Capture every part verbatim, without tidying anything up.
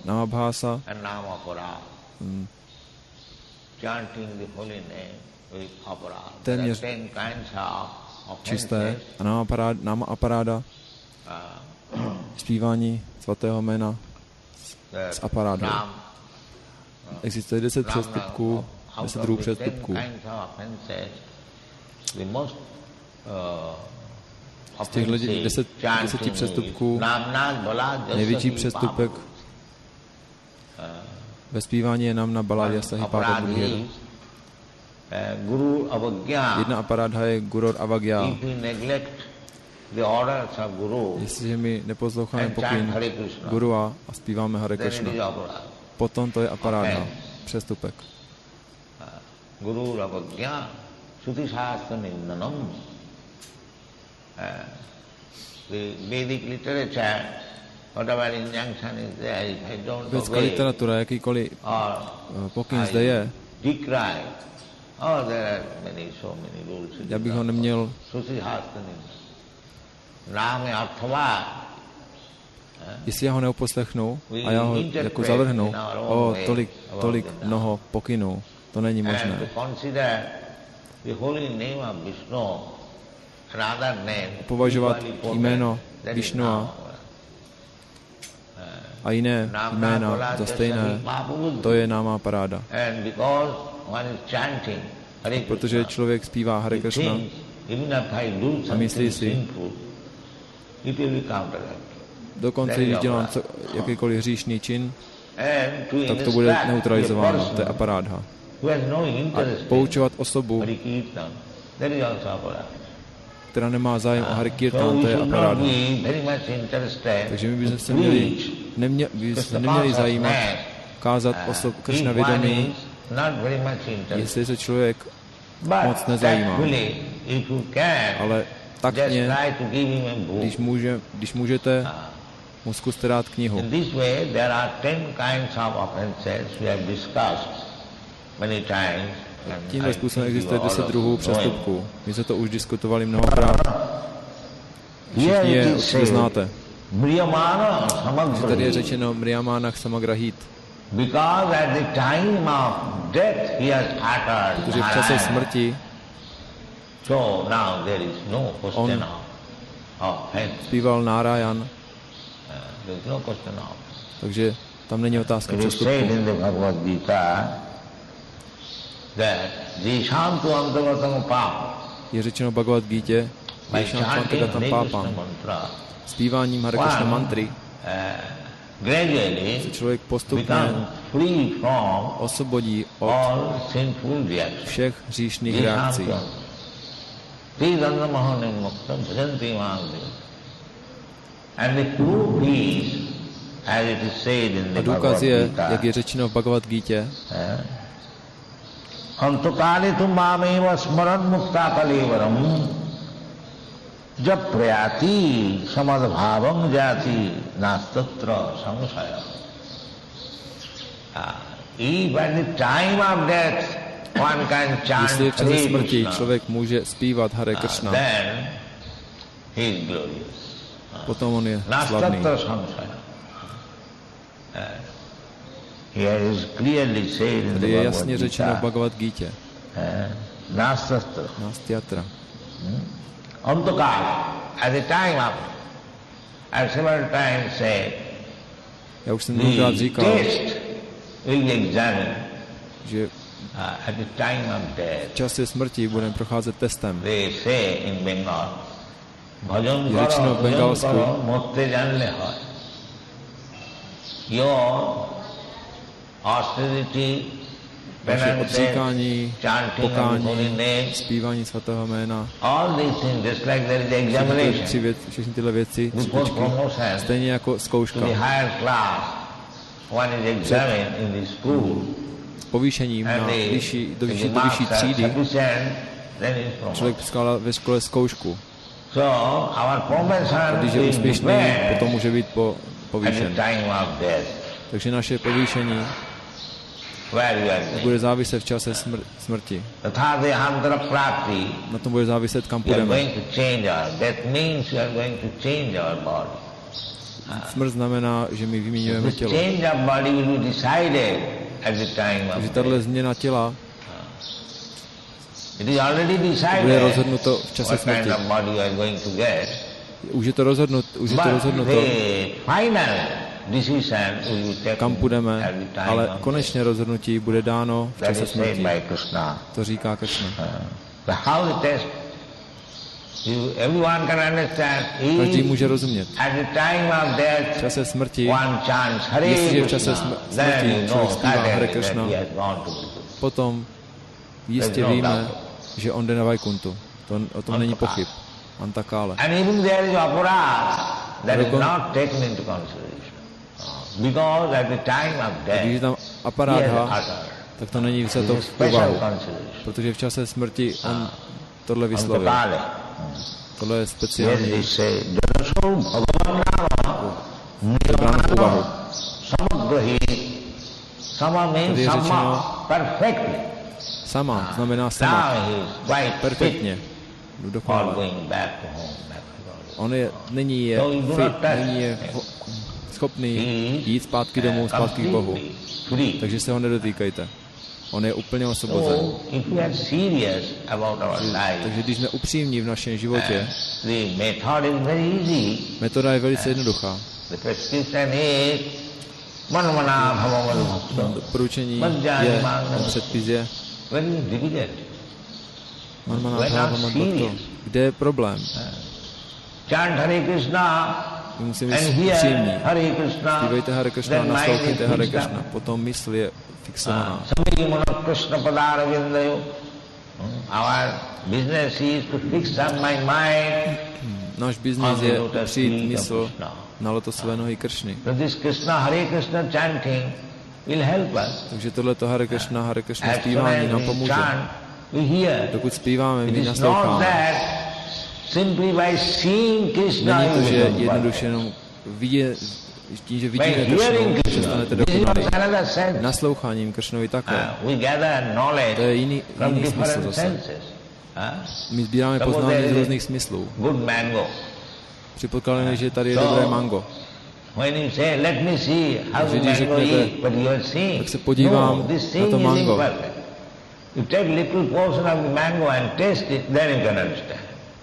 Namabhasa, hmm, téměř čisté, a náma aparáda, zpívání svatého jména s aparádou. Existuje deset přestupků, deset druhů přestupků. Z těch deset, deseti přestupků největší přestupek ve zpívání je nám na baladě Sahipáda Budhira. Jedna aparádha je Gurur Avagya. Jestliže my neposloucháme pokyn Gurua a zpíváme Hare Krishna, potom to je aparádha, přestupek. Gurur Avagya Shruti Shastra Nindanam. Vědecká literatura, jakýkoliv pokyn zde je, já bych ho neměl jestli já ho neuposlechnu a já ho jako zavrhnu, o tolik, tolik mnoho pokynů, to není možné. Považovat jméno Višnua a jiné jména za stejné, to je náma paráda. Protože člověk zpívá Hare Krishna a myslí si, dokonce když dělám co, jakýkoliv hříšný čin, tak to bude neutralizováno, to je aparádha. A poučovat osobu, která nemá zájem o Hare Kirtan, to je aparádha. Takže my bychom se měli, nemě, by se neměli zajímat, kázat osob Krishna vědomí, jestli se člověk moc nezajímá. Ale taktně, když, může, když můžete, mu zkuste dát knihu. Tímhle způsobem existuje deset druhů přestupků. My jsme to už diskutovali mnohokrát. Všichni je určitě znáte. Že tady je řečeno Mriyamanach Samagrahit. Protože v čase smrti on zpíval Nárajan. Takže tam není otázka přestupku. Je řečeno v Bhagavad Gítě, Ješántu Antagatam Pápam. Zpíváním Hare Krishna mantry se člověk postupně osvobodí od všech hříšných reakcí. A důkaz je, jak je řečeno v Bhagavad Gítě, Antokali tu mámeva smaran mukta kalevaram jab prayati samadbhavam jati nastatra samsaya. Even the time of death one can chant jestli v čase smrti člověk může zpívat Hare Krishna, potom on je slavný. Tady je jasně řečeno v Bhagavad Gítě. Nastyatra. Já už jsem mnohokrát říkal, že v čase smrti budeme procházet testem. Je řečeno v Bengalsku, vaše odříkání, pokání, zpívání svatého jména, všechny, věc, všechny tyhle věci, třipičky, stejně jako zkouška. Před povýšením na vyšší, do, vyšší, do vyšší třídy člověk skládá ve škole zkoušku. A když je úspěšný, potom může být po, povýšen. Takže naše povýšení bude záviset v čase smr- smrti. Na tom bude záviset, kam půjdeme. smrt znamená, že my vyměňujeme tělo. Takže tato změna těla bude rozhodnuto v čase smrti. Už je to rozhodnuto, už je to rozhodnuto, kam půjdeme, ale konečné rozhodnutí bude dáno v čase smrti. To říká Kršna. Každý může rozumět. V čase smrti, jestliže v čase smrti člověk zpívá Hare Kršna, potom jistě víme, že on jde na Vajkuntu. To, o tom není pochyb. Antakále. Když je tam aparádha, tak to není vzato v úvahu, protože v čase smrti on tohle vyslovil. Tohle je speciální. To bráno v úvahu. Tady je řečeno sama, znamená sama, perfektně, dokonale. On je, není je fit, není je schopný jít zpátky domů, zpátky k Bohu. Takže se ho nedotýkajte. On je úplně osvobozen. Takže když jsme upřímní v našem životě, metoda je velice jednoduchá. Doporučení je, předpis je kde je problém? My musíme být upřímní. Zpívejte Hare Kršna, naslouchejte Hare Kršna. Potom mysl je fixovaná. Náš biznis je přijít mysl na lotosové nohy Kršny. Takže tohleto Hare Kršna, Hare Kršna zpívání nám pomůže. Dokud zpíváme, my nasloucháme. Není to, že jednoduše jenom vidět, tím, že vidíme Kršnu, že stanete dokonalý. Nasloucháním Kršnovi také. To je jiný, jiný smysl zase. My sbíráme poznání z různých smyslů. Předpokládáme, že tady je dobré mango. Takže když řeknete, tak se podívám na to mango. You take little portion of the mango and taste it, then you can understand.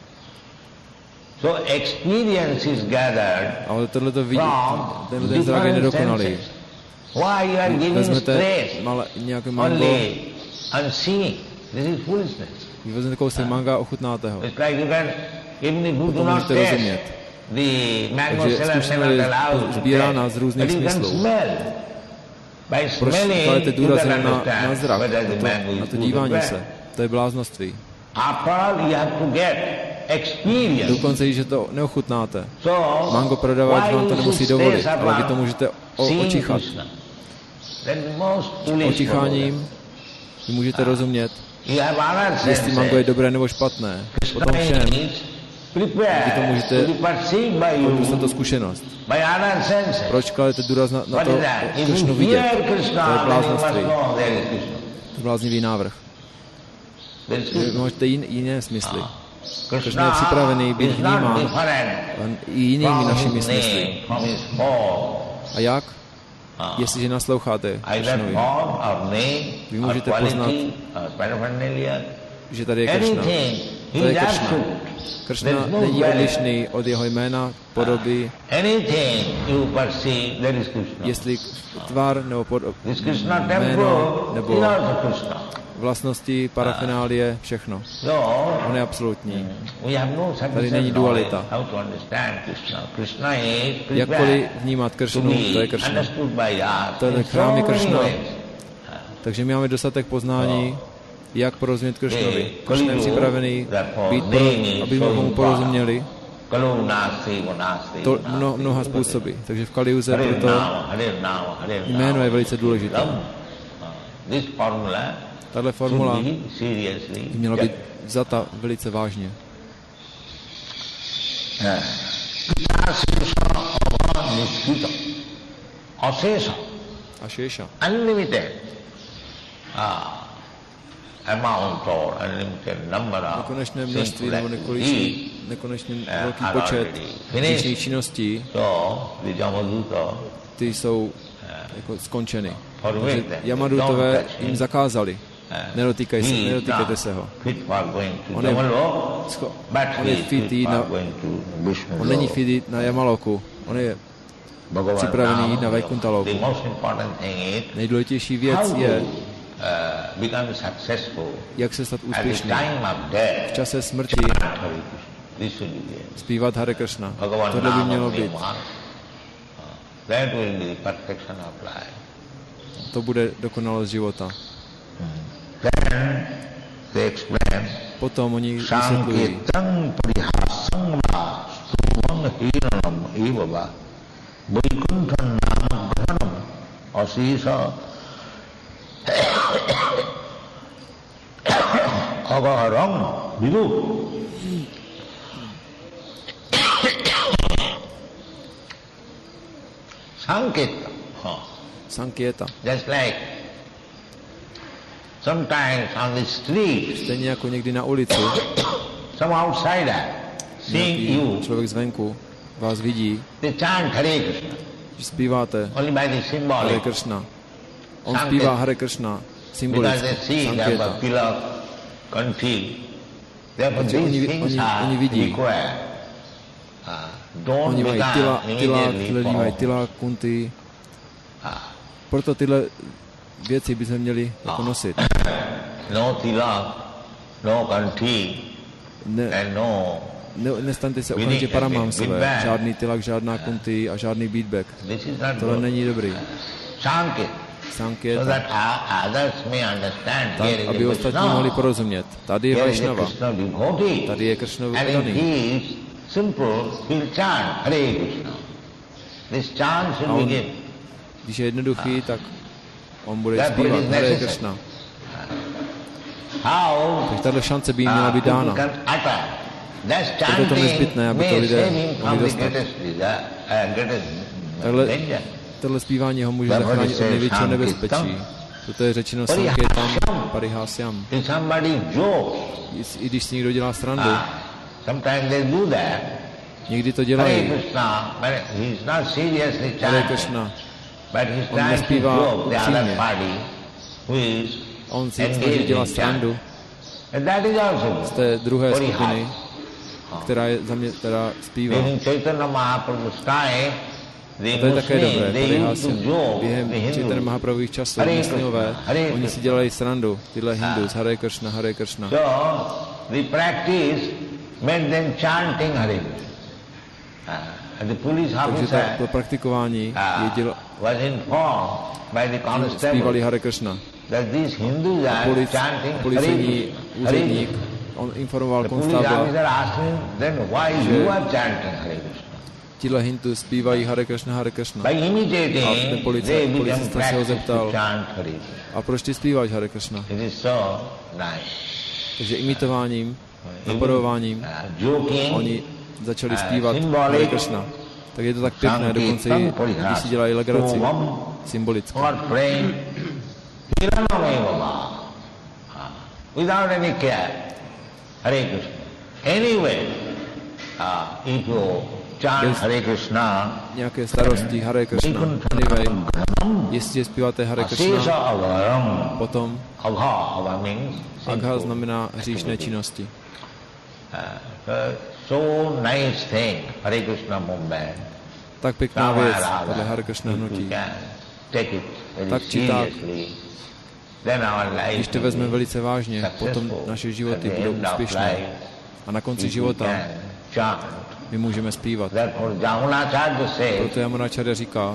So experience is gathered ale tohleto vidí, ten, ten zrak je nedokonalý. Why you are giving stress nějaké mango, and seeing? This is foolishness. Vy vezmete kousek manga a ochutnáte ho. It's like you can, even if you do not taste the mango seller never allowed to taste, but you can smell. Proč kladete důraz na, na zrak, na to, na to dívání se? To je bláznoství. Dokonce, když to neochutnáte. Mango prodavač vám to nemusí dovolit, ale vy to můžete očichat. Očicháním vy můžete rozumět, jestli mango je dobré nebo špatné. Potom všem vy to můžete dostat to zkušenost. Proč kladete důraz na, na to Kršnu vidět? To je bláznoství. To je bláznivý návrh. Vy máte jin, jiné smysly. Kršna je připravený být vnímán i jinými našimi smysly. A jak? Jestliže nasloucháte Kršnovi, vy můžete poznat, že tady je Kršna. To je Kršna. Kršna není odlišný od jeho jména, podoby, jestli tvar nebo podob, jméno nebo vlastnosti, parafinálie, všechno. On je absolutní. Tady není dualita. Jakkoliv vnímat Kršnu, to je Kršna. To je chrám Kršna. Takže my máme dostatek poznání, jak porozumět Kršnovi. Kršna je připravený být pro, aby mu porozuměli to mno, mnoha způsoby. Takže v Kaliuze proto jméno je velice důležité. Tato formula by měla být vzata velice vážně. Ašéša. Unlimited. nekonečné množství nebo nekonečný, nekonečně velký počet hříšných činností, ty jsou jako skončeny. Takže Jamadutové jim zakázali. Nedotýkaj se, nedotýkejte se ho. On je, on je fit jít na, on není fit jít na Jamaloku. On je připravený jít na Vaikuntaloku. Nejdůležitější věc je, jak se stát úspěšný. V čase smrti zpívat Hare Krishna. Tohle by mělo být. To bude dokonalost života. Potom oni vysvětlují. Sanketa. Sanketa. Just like sometimes on the street, stejně jako někdy na ulici, some outsider seeing you, člověk zvenku vás vidí, they chant Hare Krishna, že zpíváte only by the symbolic. Hare Krishna. On zpívá Hare Krishna symbolicky, Sanketa. Takže oni, oni, oni vidí. Oni mají tyla, tyla, tyhle mají tyla, kunty. Proto tyhle věci bychom měli jako nosit. No tyla, no kanti, ne, no, ne, nestaňte se okamžitě paramhamsové. Žádný tylak, žádná kunty a žádný beatback. Tohle není dobrý. Sanketa. Tak, aby ostatní mohli porozumět. Tady je Vaishnava. Tady je Kršnov daný. A on, když je jednoduchý, tak on bude zpívat Hare Krishna. Takže tato šance by jim měla být dána. Proto je to nezbytné, aby to lidé mohli dostat. Takhle, tohle zpívání ho může zachránit od největšího nebezpečí. Toto je řečeno Sanketam Parihasyam. I když si někdo dělá srandu, někdy to dělají. Hare Krishna. On nespívá upřímně. On si snaží dělat srandu z té druhé skupiny, která je za mě, která zpívá. A to je také dobré. Parihasyam. Během Chaitanya Mahaprabhuových časů, myslňové, oni si dělali srandu, tyhle hindus, Hare Krishna, Hare Krishna. Takže to, to praktikování je dělo, zpívali Hare Krishna. A polic, policejní úředník, on informoval konstábla, že tihle hindu zpívají Hare Krishna, Hare Krishna. A ten police, policista se ho zeptal, a proč ty zpíváš Hare Krishna? Takže imitováním, napadováním, oni začali zpívat Hare Krishna. Tak je to tak pěkné, dokonce i když si dělají legraci symbolicky. Without any care, Hare Krishna. Anyway, uh, if you chant Hare Krishna, nějaké starosti Hare Krishna. Anyway, jestli zpíváte Hare Krishna, potom Agha znamená hříšné činnosti. So nice thing, Hare Krishna movement. Tak pěkná věc, tohle Hare Krishna hnutí. Tak či tak, když to vezmeme velice vážně, potom naše životy budou úspěšné. A na konci života my můžeme zpívat. Proto Yamunacharya říká,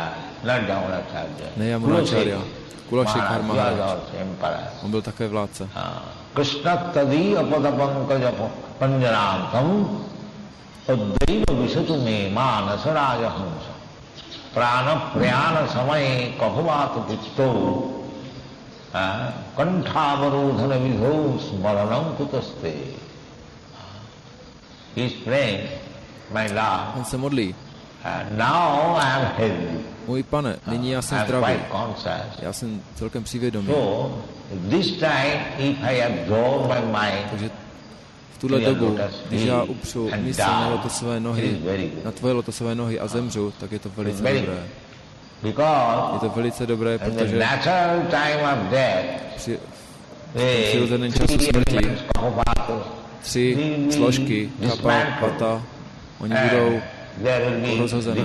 ne Yamunacharya, Kulašekhar Maharaj. On byl také vládce. Krishna tadī apadapankaya panjarantam taddaiva visatu me manasaraja hamsa prana prayana samay kahuvatu pitto kanthavarudhana vidho smaranam kutaste. He is praying, my Lord. On se modlí. Můj pane, nyní já jsem zdravý. Já jsem celkem přivědomý. Takže v tuhle dobu, když já upřu mysl na lotosové nohy, na tvoje lotosové nohy a zemřu, tak je to velice dobré. Je to velice dobré, protože při v přirozeném času smrti tři složky, kappa, vata, oni budou rozhozené.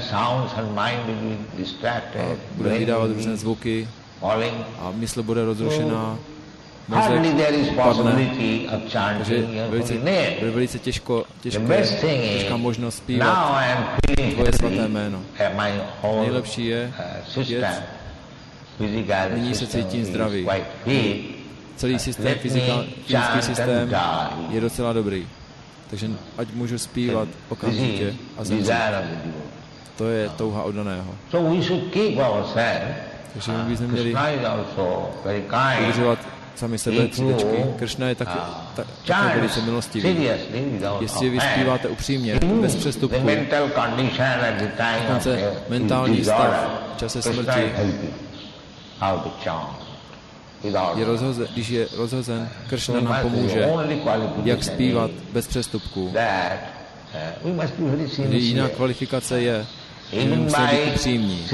Bude vydávat různé zvuky a mysl bude rozrušená, mozek padne, takže velice, bude velice těžko, těžké, těžká možnost zpívat tvoje svaté jméno. Nejlepší je jet, nyní se cítím zdravý. Celý systém, fyzikální systém je docela dobrý. Takže ať můžu zpívat okamžitě a zemřít. To je touha oddaného. Takže my bychom měli udržovat sami sebe cítečky. Kršna je taky, ta, také velice milostivý. Jestli vy zpíváte upřímně, bez přestupku, dokonce mentální stav v čase smrti je rozhozen, když je rozhozen, Kršna nám pomůže, jak zpívat bez přestupků. Jiná kvalifikace je, že musíme být upřímní.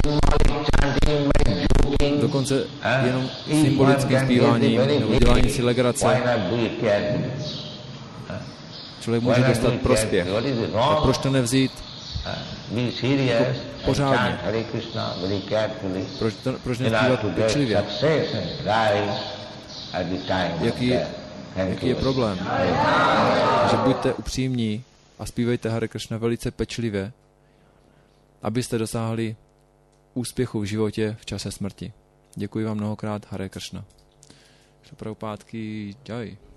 Dokonce jenom symbolickým zpíváním nebo děláním si legrace člověk může dostat prospěch. Tak proč to nevzít jako pořádně? Proč, to, proč nespívat pečlivě? Jaký je, jaký je problém? Že buďte upřímní a zpívejte Hare Krishna velice pečlivě, abyste dosáhli úspěchu v životě v čase smrti. Děkuji vám mnohokrát, Hare Krishna. Prabhupádky, jaj.